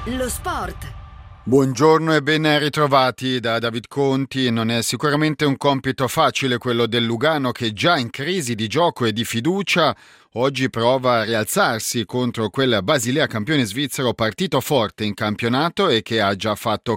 Lo sport. Buongiorno e ben ritrovati da David Conti. Non è sicuramente un compito facile quello del Lugano, che già in crisi di gioco e di fiducia oggi prova a rialzarsi contro quel Basilea campione svizzero partito forte in campionato e che ha già fatto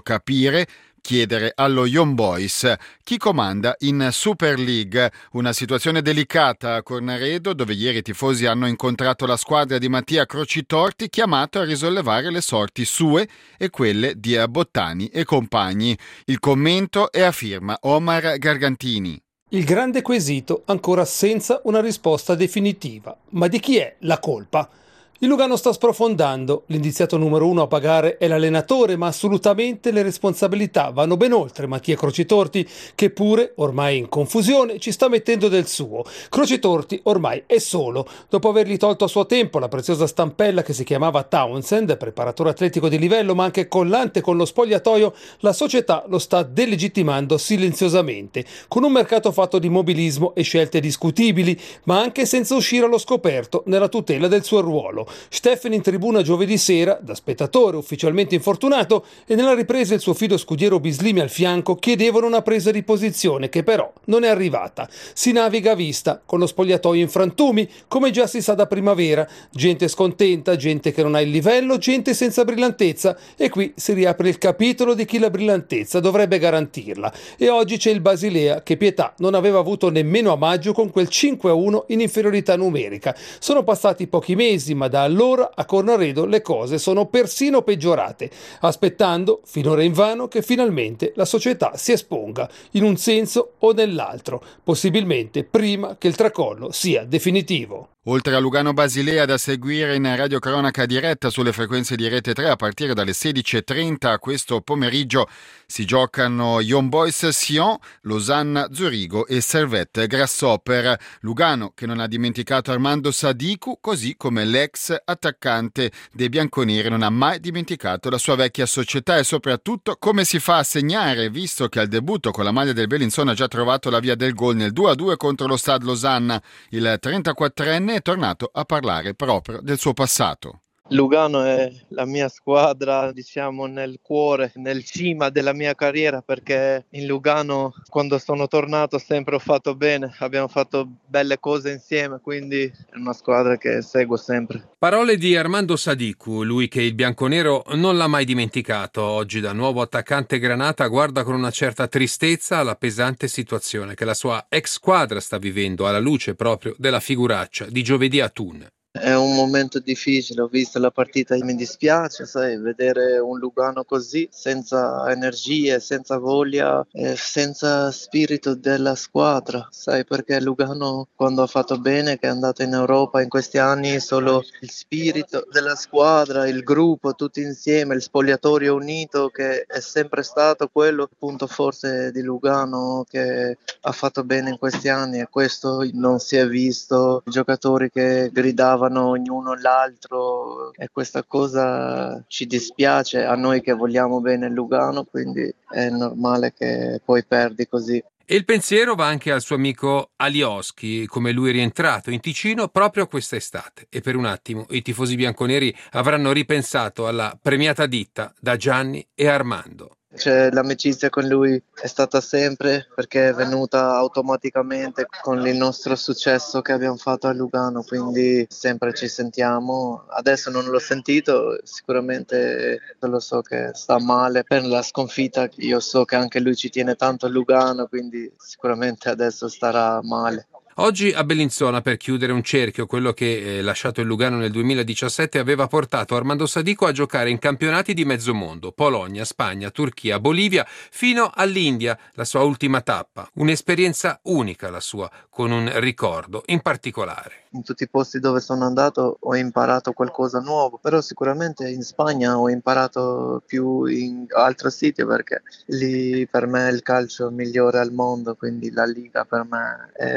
chiedere allo Young Boys chi comanda in Super League. Una situazione delicata a Cornaredo, dove ieri i tifosi hanno incontrato la squadra di Mattia Crocitorti, chiamato a risollevare le sorti sue e quelle di Bottani e compagni. Il commento è a firma Omar Gargantini. Il grande quesito ancora senza una risposta definitiva. Ma di chi è la colpa? Il Lugano sta sprofondando, l'indiziato numero 1 a pagare è l'allenatore, ma assolutamente le responsabilità vanno ben oltre Mattia Crocitorti, che pure, ormai in confusione, ci sta mettendo del suo. Crocitorti ormai è solo, dopo avergli tolto a suo tempo la preziosa stampella che si chiamava Townsend, preparatore atletico di livello ma anche collante con lo spogliatoio, la società lo sta delegittimando silenziosamente, con un mercato fatto di mobilismo e scelte discutibili, ma anche senza uscire allo scoperto nella tutela del suo ruolo. Steffen in tribuna giovedì sera, da spettatore ufficialmente infortunato, e nella ripresa il suo fido scudiero Bislimi al fianco chiedevano una presa di posizione che però non è arrivata. Si naviga a vista, con lo spogliatoio in frantumi, come già si sa da primavera. Gente scontenta, gente che non ha il livello, gente senza brillantezza, e qui si riapre il capitolo di chi la brillantezza dovrebbe garantirla. E oggi c'è il Basilea, che pietà non aveva avuto nemmeno a maggio con quel 5-1 in inferiorità numerica. Sono passati pochi mesi, ma da allora a Cornaredo le cose sono persino peggiorate, aspettando, finora invano, che finalmente la società si esponga, in un senso o nell'altro, possibilmente prima che il tracollo sia definitivo. Oltre a Lugano Basilea, da seguire in radiocronaca diretta sulle frequenze di Rete 3 a partire dalle 16:30 questo pomeriggio si giocano Young Boys Sion, Losanna Zurigo e Servette Grasshopper. Lugano che non ha dimenticato Armando Sadiku, così come l'ex attaccante dei bianconeri non ha mai dimenticato la sua vecchia società e soprattutto come si fa a segnare, visto che al debutto con la maglia del Bellinzona ha già trovato la via del gol nel 2-2 contro lo Stade Losanna. Il 34enne è tornato a parlare proprio del suo passato. Lugano è la mia squadra, diciamo, nel cuore, nel cima della mia carriera, perché in Lugano, quando sono tornato, sempre ho fatto bene, abbiamo fatto belle cose insieme, quindi è una squadra che seguo sempre. Parole di Armando Sadiku, lui che il bianconero non l'ha mai dimenticato. Oggi da nuovo attaccante granata guarda con una certa tristezza alla pesante situazione che la sua ex squadra sta vivendo alla luce proprio della figuraccia di giovedì a Thun. È un momento difficile, ho visto la partita e mi dispiace, sai, vedere un Lugano così, senza energie, senza voglia, senza spirito della squadra, sai, perché Lugano quando ha fatto bene, che è andato in Europa in questi anni, solo il spirito della squadra, il gruppo, tutti insieme, il spogliatoio unito, che è sempre stato quello punto forte di Lugano, che ha fatto bene in questi anni, e questo non si è visto, i giocatori che gridavano ognuno l'altro, e questa cosa ci dispiace a noi che vogliamo bene il Lugano, quindi è normale che poi perdi così. E il pensiero va anche al suo amico Alioschi, come lui è rientrato in Ticino proprio quest'estate, e per un attimo i tifosi bianconeri avranno ripensato alla premiata ditta da Gianni e Armando. L'amicizia con lui è stata sempre, perché è venuta automaticamente con il nostro successo che abbiamo fatto a Lugano, quindi sempre ci sentiamo. Adesso non l'ho sentito, sicuramente lo so che sta male per la sconfitta, io so che anche lui ci tiene tanto a Lugano, quindi sicuramente adesso starà male. Oggi a Bellinzona, per chiudere un cerchio, quello che, lasciato il Lugano nel 2017, aveva portato Armando Sadiku a giocare in campionati di mezzo mondo, Polonia, Spagna, Turchia, Bolivia, fino all'India, la sua ultima tappa. Un'esperienza unica la sua, con un ricordo in particolare. In tutti i posti dove sono andato ho imparato qualcosa nuovo, però sicuramente in Spagna ho imparato più in altri siti, perché lì per me è il calcio migliore al mondo, quindi la Liga per me è il top,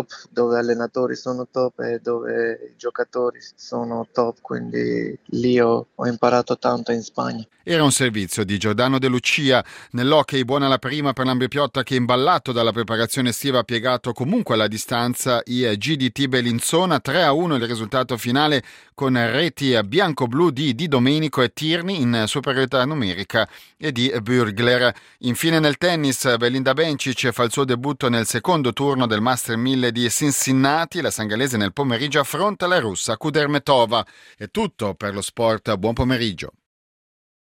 dove allenatori sono top e dove i giocatori sono top, quindi lì ho imparato tanto in Spagna. Era un servizio di Giordano De Lucia. Nell'hockey buona la prima per l'Ambrì-Piotta che, imballato dalla preparazione estiva, ha piegato comunque alla distanza i GDT Bellinzona. 3-1 il risultato finale, con reti bianco-blu di Di Domenico e Tierney in superiorità numerica e di Bürgler. Infine nel tennis, Belinda Bencic fa il suo debutto nel secondo turno del Master 1000 di Cincinnati. La sangalese nel pomeriggio affronta la russa Kudermetova. È tutto per lo sport, buon pomeriggio.